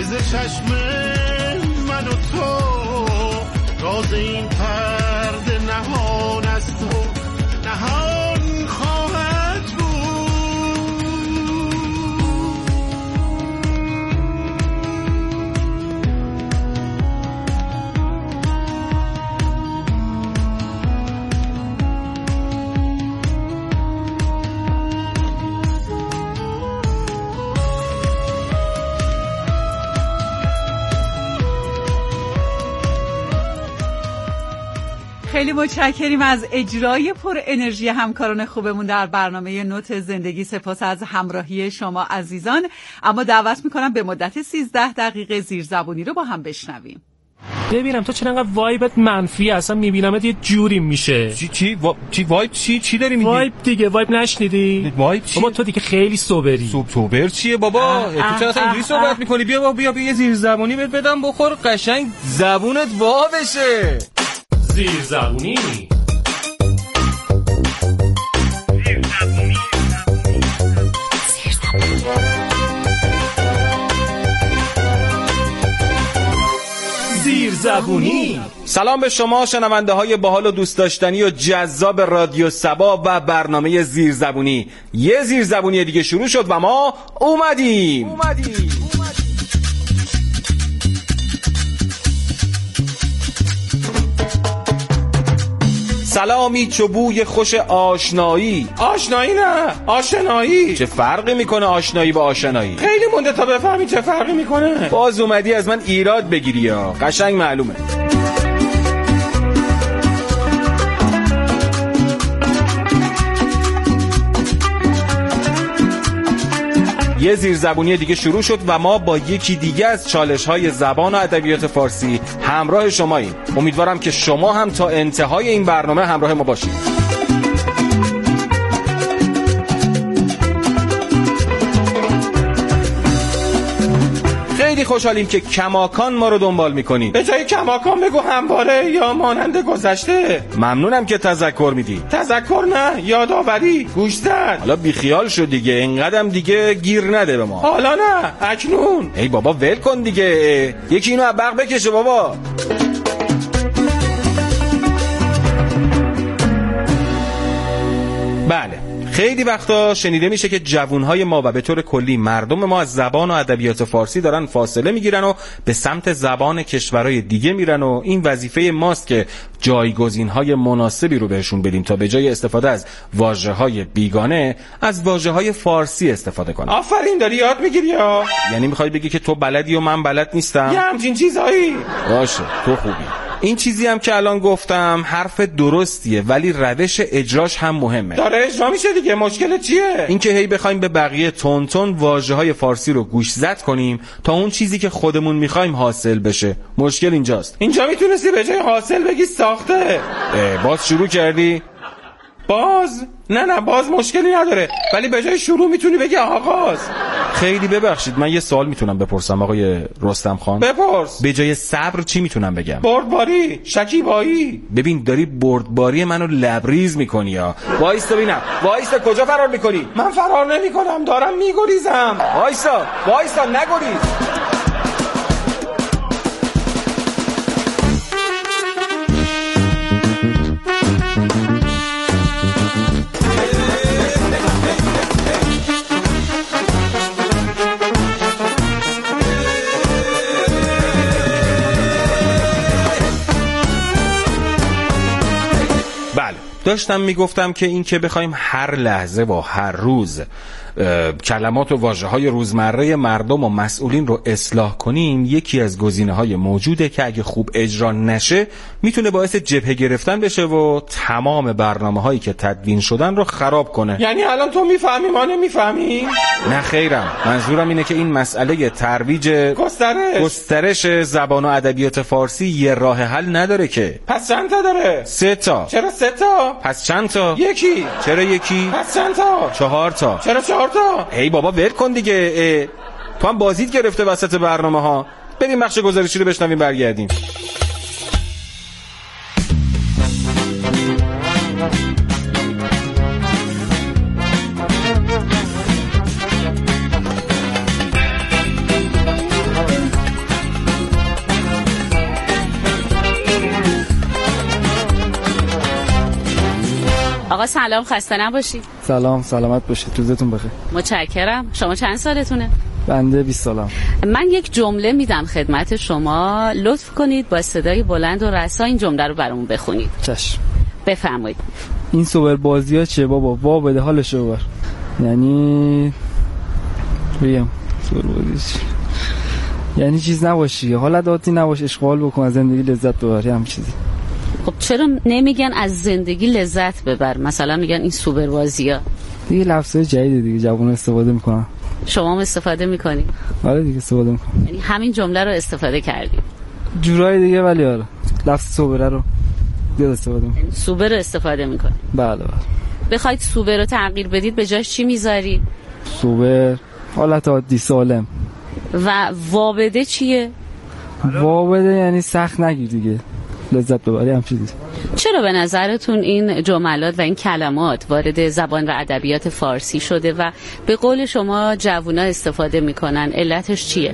ز چشم من و تو راز این پرده نهان است و نهان خواهد بود. خیلی متشکریم از اجرای پر انرژی همکاران خوبمون در برنامه نوت زندگی. سپاس از همراهی شما عزیزان. اما دعوت میکنم به مدت 13 دقیقه زیرزبونی رو با هم بشنویم. ببینم تو چرا انقدر وایبت منفی؟ اصلا میبینمت یه جوری میشه. چی وایب چی داری میگی؟ وایب دیگه، وایب نشنیدی؟ وایب چی؟ بابا تو دیگه خیلی سوبری. سوبر چیه بابا؟ تو چرا اصلا اینجوری صحبت میکنی؟ بیا یه زیرزبونی بهت بدم بخور قشنگ زبونت وا بشه. زیرزبونی. زیرزبونی. سلام به شما شنونده های باحال و دوست داشتنی و جذاب رادیو سبا و برنامه زیرزبونی. یه زیرزبونی دیگه شروع شد و ما اومدیم. سلامی چوبوی خوش آشنایی. آشنایی نه، آشنایی. چه فرقی میکنه آشنایی با آشنایی؟ خیلی مونده تا بفهمی چه فرقی میکنه. باز اومدی از من ایراد بگیری یا قشنگ معلومه. یه زیرزبونی دیگه شروع شد و ما با یکی دیگه از چالش‌های زبان و ادبیات فارسی همراه شماییم. امیدوارم که شما هم تا انتهای این برنامه همراه ما باشید. خیلی خوشحالیم که کماکان ما رو دنبال میکنید. به جای کماکان بگو همواره یا مانند گذشته. ممنونم که تذکر میدی. تذکر نه، یادآوری، گوشزد. حالا بیخیال شو دیگه، اینقدرم دیگه گیر نده به ما. حالا نه، اکنون. ای بابا ول کن دیگه، یکی اینو از برق بکشه بابا. بله، خیلی وقتا شنیده میشه که جوانهای ما و به طور کلی مردم ما از زبان و ادبیات فارسی دارن فاصله میگیرن و به سمت زبان کشورهای دیگه میرن و این وظیفه ماست که جایگزینهای مناسبی رو بهشون بدیم تا به جای استفاده از واژه‌های بیگانه از واژه‌های فارسی استفاده کنن. آفرین، داری یاد میگیری ها. یعنی میخوای بگی که تو بلدی و من بلد نیستم؟ یه همچین چیزایی. باشه، تو خوبی. این چیزی هم که الان گفتم حرف درستیه، ولی روش اجراش هم مهمه. داره اجرا میشه دیگه، مشکل چیه؟ این که هی بخوایم به بقیه تون واژه‌های فارسی رو گوشزد کنیم تا اون چیزی که خودمون میخوایم حاصل بشه. مشکل اینجاست. اینجا میتونستی به جای حاصل بگی ساخته. باز شروع کردی؟ نه باز مشکلی نداره، ولی به جای شروع میتونی بگی آغاز. خیلی ببخشید، من یه سوال میتونم بپرسم آقای رستم خان؟ بپرس. به جای صبر چی میتونم بگم؟ بردباری، شکیبایی. ببین داری بردباری منو لبریز میکنی یا وایستا ببینم. وایستا، کجا فرار میکنی؟ من فرار نمیکنم، دارم میگریزم. وایستا نگریز. داشتم میگفتم که این که بخوایم هر لحظه و هر روز کلمات و واژه‌های روزمره مردم و مسئولین رو اصلاح کنیم یکی از گزینه‌های موجوده که اگه خوب اجرا نشه میتونه باعث جبهه گرفتن بشه و تمام برنامه‌هایی که تدوین شدن رو خراب کنه. یعنی الان تو میفهمی ما نمیفهمیم؟ نه خیرم، منظورم اینه که این مسئله ترویج گسترش زبان و ادبیات فارسی یه راه حل نداره که. پس چند تا داره؟ 3 تا. چرا 3 تا؟ پس چند تا؟ یکی. چرا یکی؟ پس چند تا؟ 4 تا. چرا 4 تا؟ ای بابا ول کن دیگه، تو هم بازیت گرفته وسط برنامه ها. بریم بخش گزارشی رو بشنویم برگردیم. آقا سلام، خسته نباشید. سلام، سلامت باشید، روزتون بخیر. متشکرم. شما چند سالتونه؟ بنده 20 سالم. من یک جمله میدم خدمت شما، لطف کنید با صدای بلند و رسا این جمله رو برامون بخونید. چشم. بفرمایید. این سوبر بازی‌ها چیه بابا؟ وا بده حالشو ببر. یعنی بگم سوبر بازی یعنی چیز نباشی، حالت عادی نباش، اشغال بکن، از زندگی لذت ببر، هم چیزی. خب چرا نمیگن از زندگی لذت ببر؟ مثلا میگن این سوبر بازی‌ها. دیگه لفظای جدید دیگه جوونا استفاده میکنن. شما هم استفاده میکنید؟ آره دیگه استفاده میکنم. یعنی همین جمله رو استفاده کردید؟ جورای دیگه، ولی آره لفظ سوبر رو دیگه استفاده میکنم. سوبر رو استفاده میکنید؟ بله. بخواید سوبر رو تغییر بدید به جاش چی میذارید؟ سوبر حالت عادی سالم. و وابده چیه؟ وابده یعنی سخت نگیر دیگه، لذت ببری، هم چیزی. چرا به نظرتون این جملات و این کلمات وارد زبان و ادبیات فارسی شده و به قول شما جوونا استفاده میکنن؟ علتش چیه؟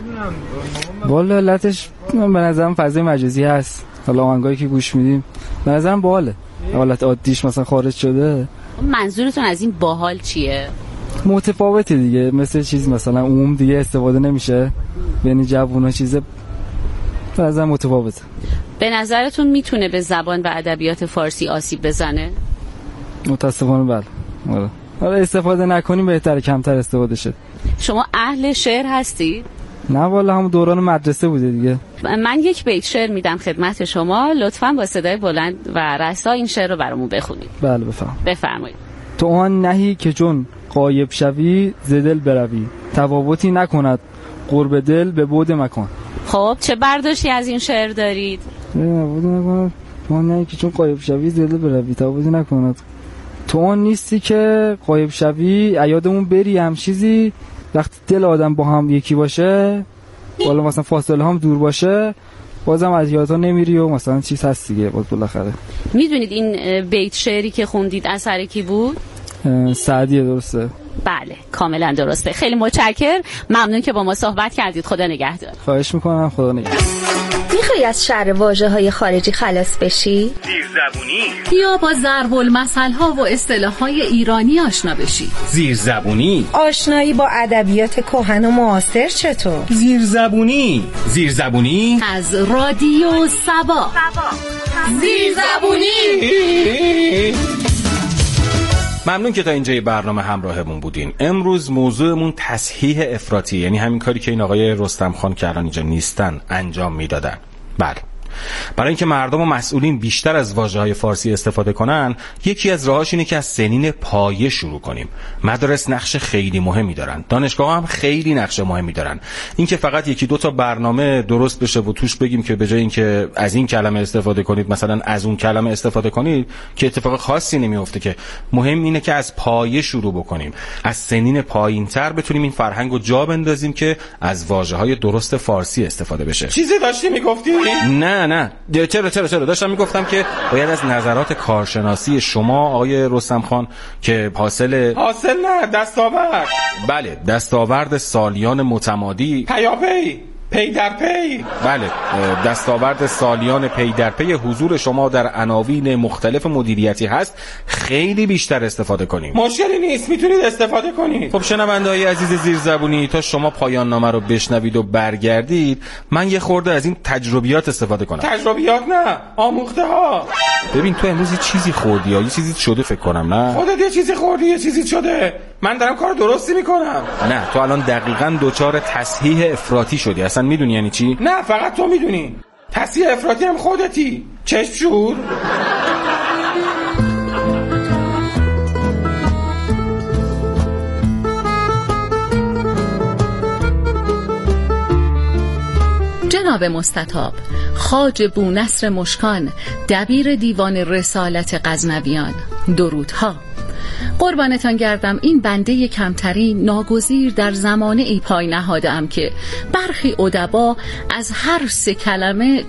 والا علتش به نظرم فضای مجازی هست. حالا آهنگایی که گوش میدیم به نظرم باحاله، حالت عادیش مثلا خارج شده. منظورتون از این باحال چیه؟ متفاوته دیگه، مثل چیز مثلا عموم دیگه استفاده نمیشه، یعنی جوونا چیزه به نظرم متفاوته. به نظرتون میتونه به زبان و ادبیات فارسی آسیب بزنه؟ متاسفانه بله. حالا استفاده نکنیم بهتره، کمتر استفاده شه. شما اهل شعر هستید؟ نه والا همون دوران مدرسه بوده دیگه. من یک بیت شعر میدم خدمت شما، لطفاً با صدای بلند و رسا این شعر رو برامون بخونید. بله بفرمایید. تو آن نهی که چون غایب شوی ز دل بروی، تفاوتی نکند قرب دل به بعد مکان. خب چه برداشتی از این شعر دارید؟ تفاوتی نکند تو آن نهی که چون غایب شوی ز دل بروی، تفاوتی نکند. تو آن نیستی که غایب شوی، یادمون بری هم چیزی، وقتی دل آدم با هم یکی باشه، والا مثلا فاصله هم دور باشه، بازم از یادها نمیری و مثلا چیز هست دیگه باز بالاخره. میدونید این بیت شعری که خوندید اثر کی بود؟ سعدیه. درسته؟ بله کاملا درسته. خیلی متشکرم، ممنون که با ما صحبت کردید. خدا نگهدار. خواهش میکنم. خدا نگهدار. میخوای از شر واژه‌های خارجی خلاص بشی؟ زیرزبونی. یا با ضرب المثل‌ها و اصطلاح‌های ایرانی آشنا بشی؟ زیرزبونی. آشنایی با ادبیات کهن و معاصر چطور؟ زیرزبونی از رادیو سبا. زیرزبونی. ممنون که تا اینجای برنامه همراهمون بودین. امروز موضوعمون تصحیح افراطی، یعنی همین کاری که این آقای رستم خان که الان اینجا نیستن انجام میدادن. بله، برای اینکه مردم و مسئولین بیشتر از واژه‌های فارسی استفاده کنن، یکی از راهاش اینه که از سنین پایه شروع کنیم. مدارس نقش خیلی مهمی دارن، دانشگاه هم خیلی نقش مهمی دارن. اینکه فقط یکی دو تا برنامه درست بشه و توش بگیم که به جای اینکه از این کلمه استفاده کنید مثلا از اون کلمه استفاده کنید، که اتفاق خاصی نمیفته. که مهم اینه که از پایه شروع بکنیم، از سنین پایین‌تر بتونیم این فرهنگو جا بندازیم که از واژه‌های درست فارسی استفاده بشه. چیزی داشتی میگفتی؟ نه چرا داشتم میگفتم که باید از نظرات کارشناسی شما آقای رستم خان که حاصل نه دستاورد، بله دستاورد سالیان متمادی پی در پی، بله دستاورد سالیان پی در پی حضور شما در عناوین مختلف مدیریتی هست، خیلی بیشتر استفاده کنیم. مشکلی نیست، میتونید استفاده کنید. خب شنونده‌های عزیز زیرزبونی، تا شما پایان نامه رو بشنوید و برگردید، من یه خورده از این تجربیات استفاده کنم. تجربیات نه، آموخته ها. ببین تو امروز یه چیزی خوردی یا یه چیزی شده فکر کنم، نه؟ خودت یه چیزی خوردی یه چیزی شده. من دارم کار درستی میکنم. نه تو الان دقیقاً دوچار تصحیح افراطی شدی. اصلا میدونی یعنی چی؟ نه فقط تو میدونی. تصحیح افراطی هم خودتی. چشم شور. جناب مستطاب خواجه بونصر مشکان، دبیر دیوان رسالت غزنویان، درودها. قربانتان گردم، این بنده کمتری ناگزیر در زمانه ای پای نهادم که برخی ادبا از هر سه کلمه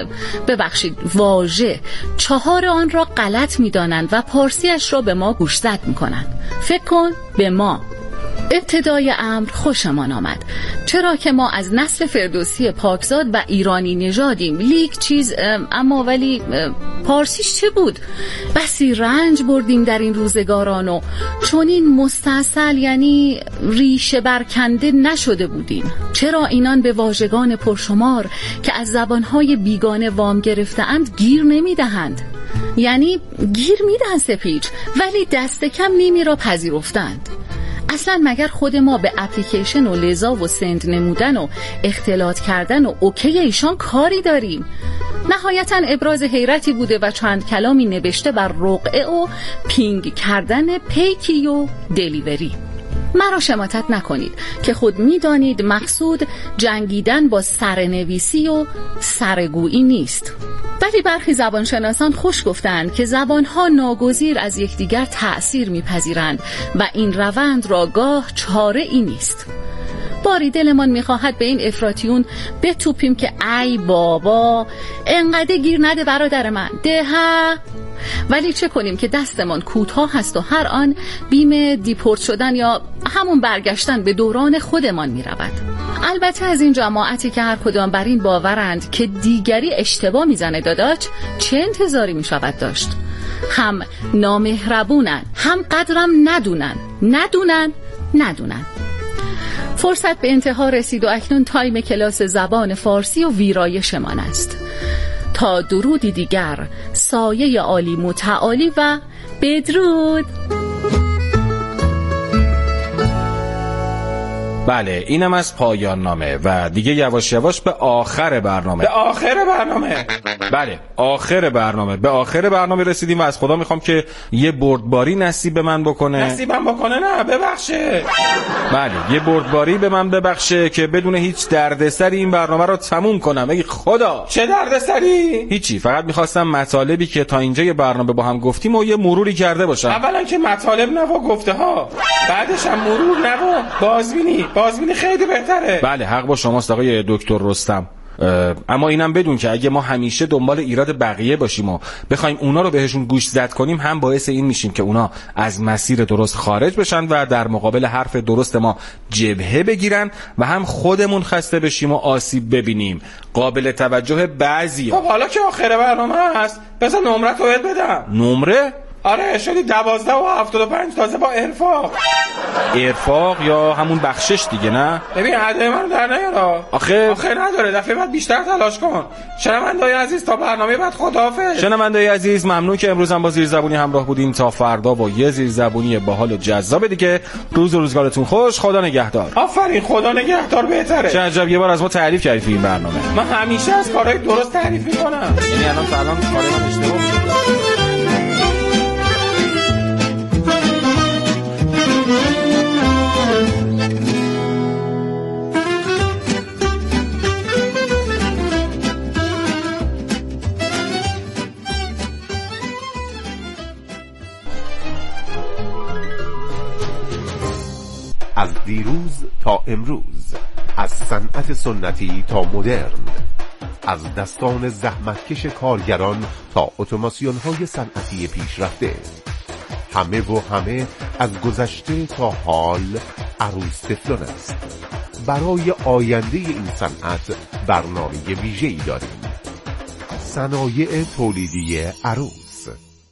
واژه 4 آن را غلط می دانند و پارسیش را به ما گوشزد می کنند. فکر کن به ما. ابتدای امر خوشمان آمد، چرا که ما از نسل فردوسی پاکزاد و ایرانی نژادیم. لیک چیز اما ولی پارسیش چه بود؟ بسی رنج بردیم در این روزگاران و چون این مستاصل یعنی ریشه برکنده نشده بودیم. چرا اینان به واژگان پرشمار که از زبانهای بیگانه وام گرفته‌اند گیر نمی‌دهند؟ یعنی گیر میدن سپیچ ولی دست کم نیمی را پذیرفتند. اصلا مگر خود ما به اپلیکیشن و لذا و سند نمودن و اختلاط کردن و اوکی ایشان کاری داریم؟ نهایتا ابراز حیرتی بوده و چند کلامی نوشته بر رقعه و پینگ کردن پیکی و دلیوری. مرا شماتت نکنید که خود میدانید مقصود جنگیدن با سرنویسی و سرگویی نیست. ولی برخی زبانشناسان خوش گفتند که زبانها ناگزیر از یکدیگر تأثیر میپذیرند و این روند را گاه چاره ای نیست. باری دلمان میخواهد به این افراطیون بتوپیم که ای بابا انقدر گیر نده برادر من ده. ولی چه کنیم که دستمان کوتاه هست و هر آن بیم دیپورت شدن یا همون برگشتن به دوران خودمان می رود. البته از این جماعتی که هر کدام بر این باورند که دیگری اشتباه می زنه داداچ چه انتظاری می شود داشت؟ هم نامهربونن، هم قدرم ندونن. فرصت به انتها رسید و اکنون تایم کلاس زبان فارسی و ویرایشمان است. تا درودی دیگر، سایه عالی متعالی و بدرود. بله اینم از پایان نامه و دیگه یواش یواش به آخر برنامه. بله آخر برنامه. به آخر برنامه رسیدیم و از خدا میخوام که یه بردباری نصیب به من بکنه. نه ببخشه. بله یه بردباری به من ببخشه که بدون هیچ دردسری این برنامه رو تموم کنم. ای خدا چه دردسری؟ هیچی، فقط میخواستم مطالبی که تا اینجا یه برنامه با هم گفتیم و یه مروری کرده باشم. اولا که مطالب نه و گفته ها، بعدش هم مرور نه و بازبینی خیلی بهتره. بله حق با شماست آقای دکتر رستم. اما اینم بدون که اگه ما همیشه دنبال ایراد بقیه باشیم و بخوایم اونا رو بهشون گوش زد کنیم، هم باعث این میشیم که اونا از مسیر درست خارج بشن و در مقابل حرف درست ما جبهه بگیرن و هم خودمون خسته بشیم و آسیب ببینیم. قابل توجه بعضی‌ها. خب حالا که آخر برنامه هست بذار نمره تو بدم. نمره؟ آره شدی 12 و 75 تازه با ارفاق یا همون بخشش دیگه. نه ببین عده منو در نیارا. آخه نداره، دفعه بعد بیشتر تلاش کن. شنونده‌های عزیز تا برنامه بعد خداحافظ. شنونده‌های عزیز ممنون که امروز هم با زیرزبونی همراه بودین. تا فردا با یه زیرزبونی باحال و جذاب دیگه. روزگارتون خوش. خدا نگهدار. آفرین، خدا نگهدار بهتره. چه عجب یه بار از ما تعریف کردی تو این برنامه. من همیشه از کارهای درست تعریف میکنم. یعنی الان کارای من اشتباه شد. از دیروز تا امروز، از صنعت سنتی تا مدرن، از دستان زحمتکش کارگران تا اتوماسیون‌های صنعتی پیشرفته، همه از گذشته تا حال عروس تفلون است. برای آینده این صنعت برنامه ویژه‌ای داریم. صنایع تولیدی عروس.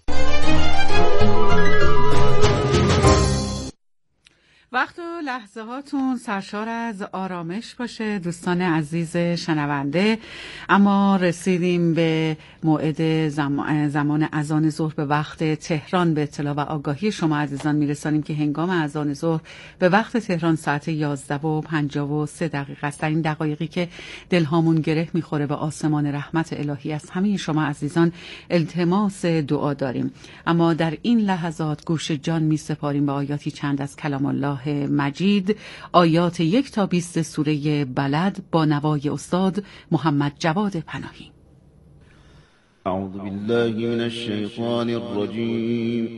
وقت و لحظه هاتون سرشار از آرامش باشه دوستان عزیز شنونده. اما رسیدیم به موعد زمان اذان ظهر به وقت تهران. به اطلاع و آگاهی شما عزیزان میرسانیم که هنگام اذان ظهر به وقت تهران ساعت 11:53 است. در این دقایقی که دلهامون گره میخوره به آسمان رحمت الهی، از همه شما عزیزان التماس دعا داریم. اما در این لحظات گوش جان میسپاریم به آیاتی چند از کلام الله مجید، آیات 1 تا 20 سوره بلد با نوای استاد محمد جواد پناهی. اعوذ بالله من الشیطان الرجیم.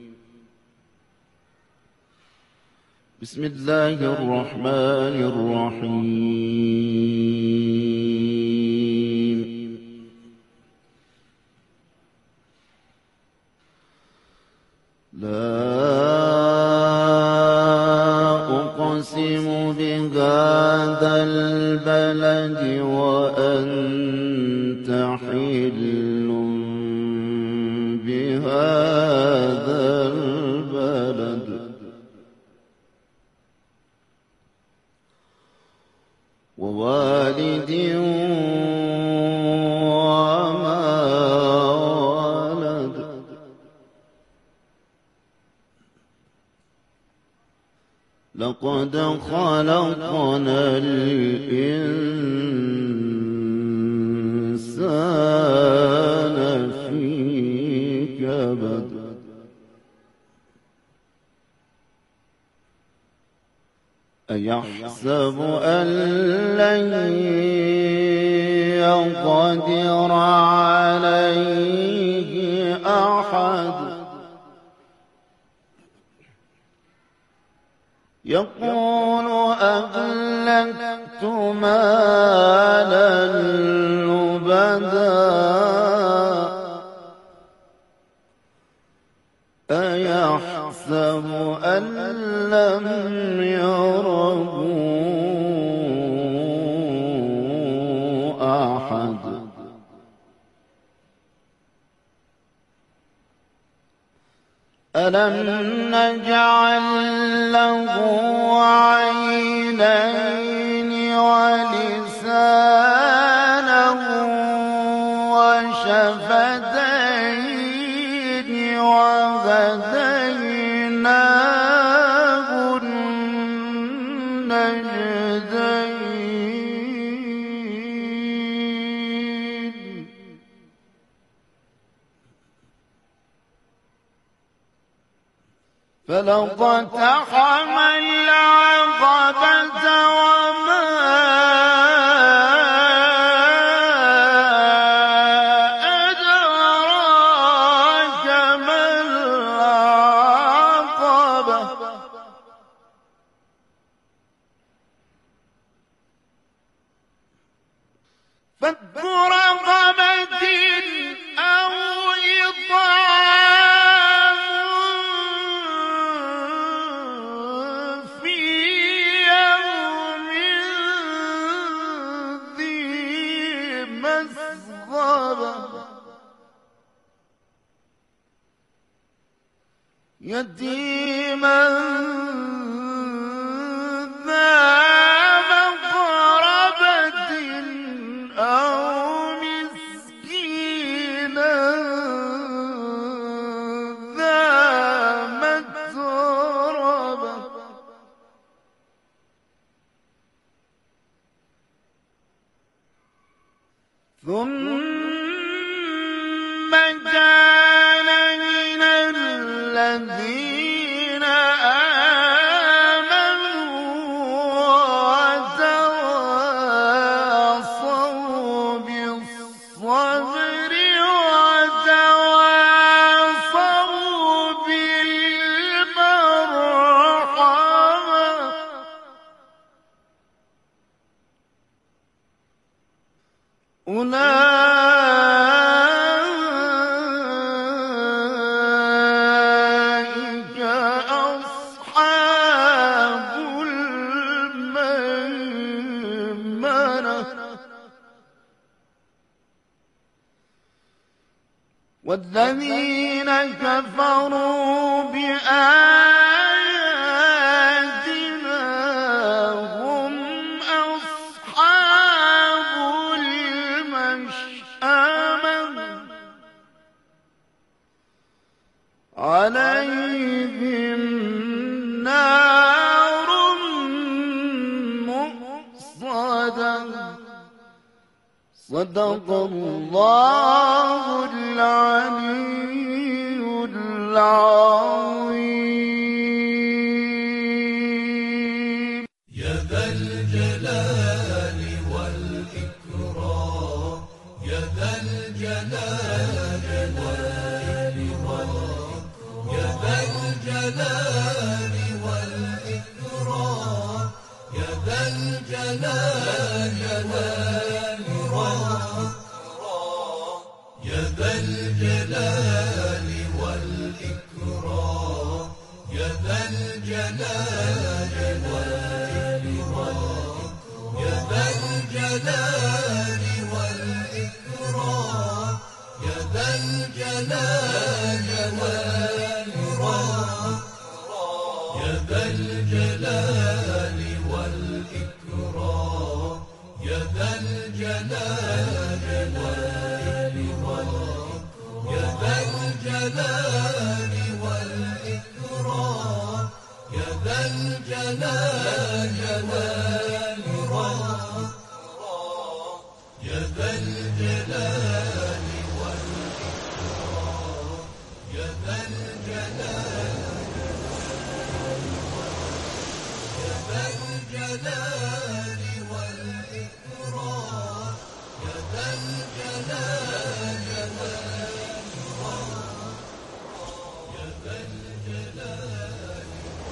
بسم الله الرحمن الرحیم. لا ووالد وما ولد لقد خلقنا الإنسان في كبد أيحسب أن لن يقدر عليه أحد يقول أهلكت مالا لبدا أيحسب أن لم يره أحد ألم نجعل له عينين ولسانا وشفتين وهديناه النجدين فلقتحم العقبة وما أدراك ما العقبة فك رقبة أو إطعام في يوم ذي مسغبة يتيما ذا مقربة أو مسكينا ذا متربة ثم كان من الذين آمنوا وتواصوا بالصبر وتواصوا بالمرحمة أولئك أصحاب الميمنة والذين كفروا بآياتنا هم أصحاب المشأمة عليهم نار مؤصدة صدق الله العلي العظيم يا ذا الجلال والإكرام يا ذا الجلال والإكرام يا ذا الجلال والإكرام يا ذا الجلال والإكرام يا ذا الجلال والإكرام يا ذا الجلال والإكرام يا ذا الجلال والإكرام يا ذا الجلال والإكرام يا ذا الجلال والإكرام الجلال والإكرام يا ذا الجلال والإكرام يا ذا الجلال والإكرام يا ذا الجلال يا ذا الجلال والإكرام يا ذا الجلال والإكرام يا ذا الجلال.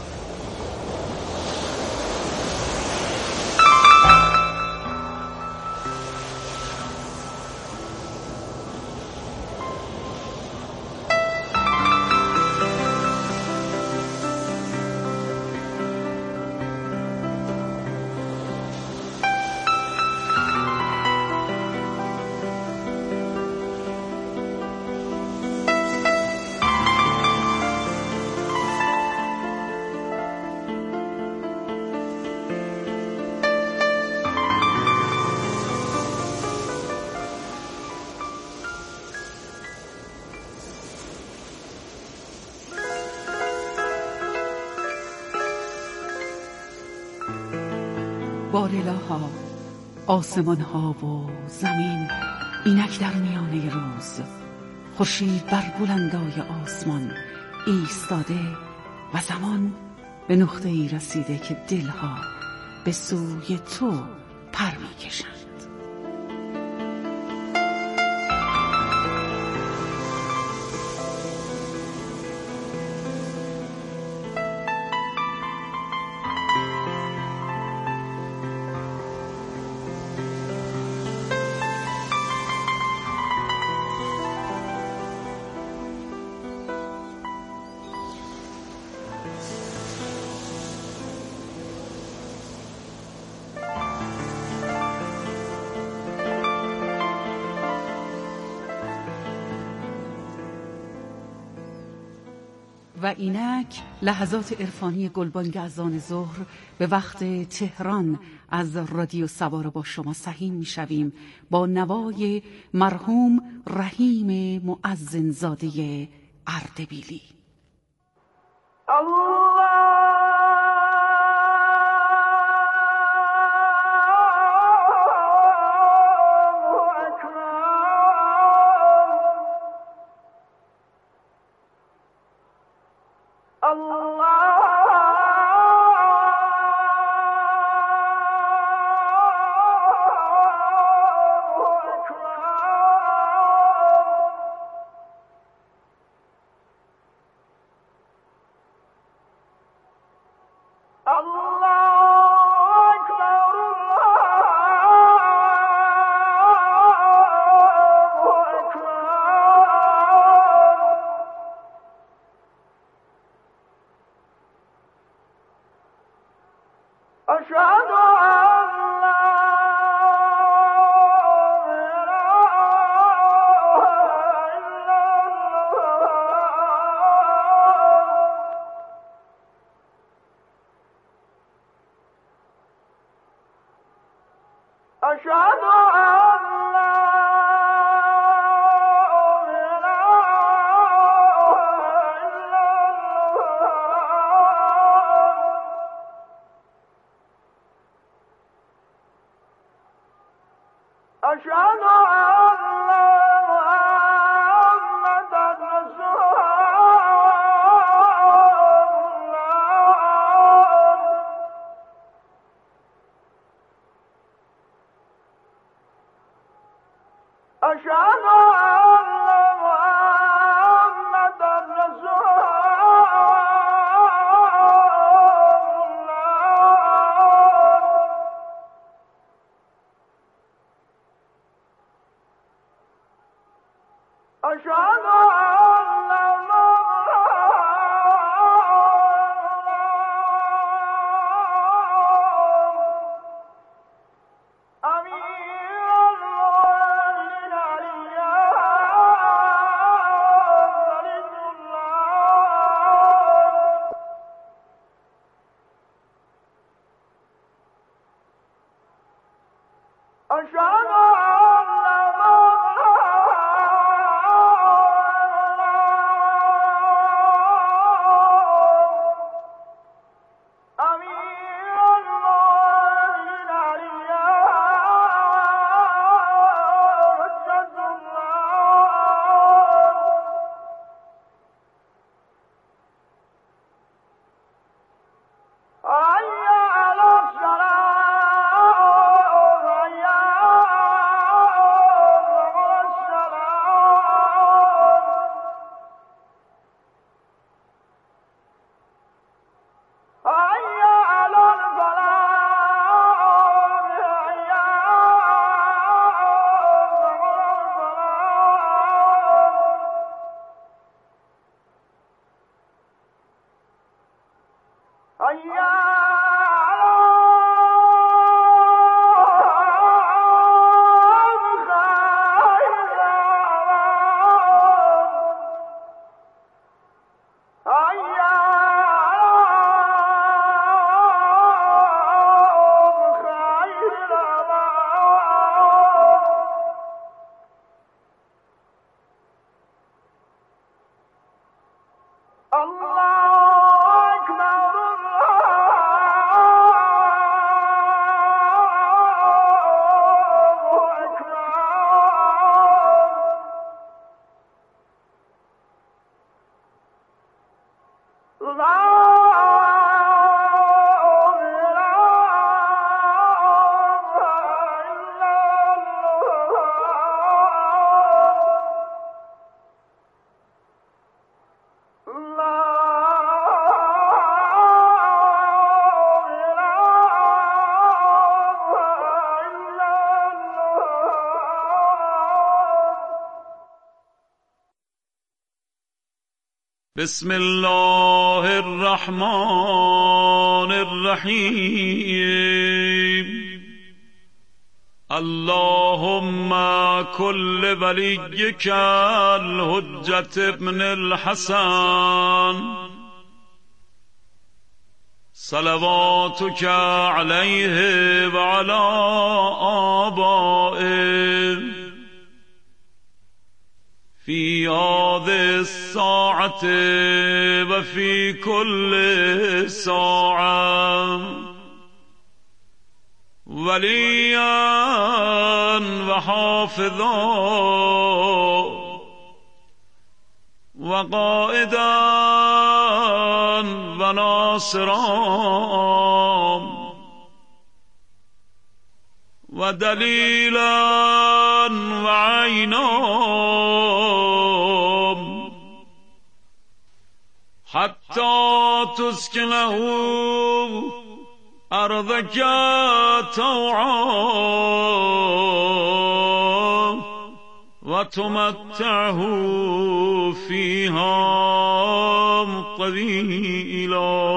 بارلاها آسمان ها و زمین اینک در میانه روز، خورشید بر بلندای آسمان ایستاده و زمان به نقطه ای رسیده که دلها به سوی تو پر می‌کشند. و اینک لحظات عرفانی گلبانگ اذان ظهر به وقت تهران از رادیو سوار با شما سهیم میشویم با نوای مرحوم رحیم مؤذن زاده اردبیلی. بسم الله الرحمن الرحیم. اللهم كل وليك الحجة ابن الحسن صلواتك عليه وعلى آبائه في هذه الساعة وفي كل ساعة وليا وحافظا وقائدا وناصرا ودليلا وعينا حتى تسكنه أرضك طوعا وتمتعه فيها طويلا.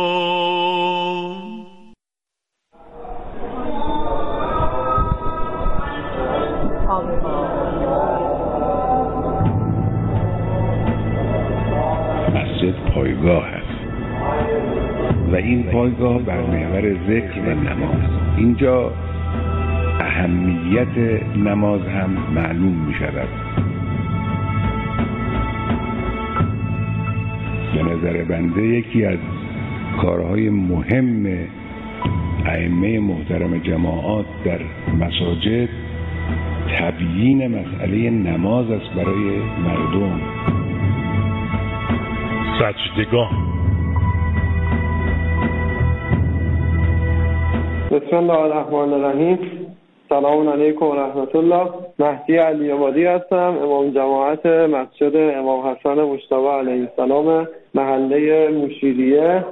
پایگاه است و این پایگاه بر محور ذکر و نماز. اینجا اهمیت نماز هم معلوم می شود. به نظر بنده یکی از کارهای مهم ائمه محترم جماعات در مساجد تبیین مسئله نماز است برای مردم. سجدگاه. بسم الله الرحمن الرحیم. سلام علیکم و رحمت الله. مهدی علی آبادی هستم، امام جماعت مسجد امام حسن مجتبی علیه السلام، محله مشیریه.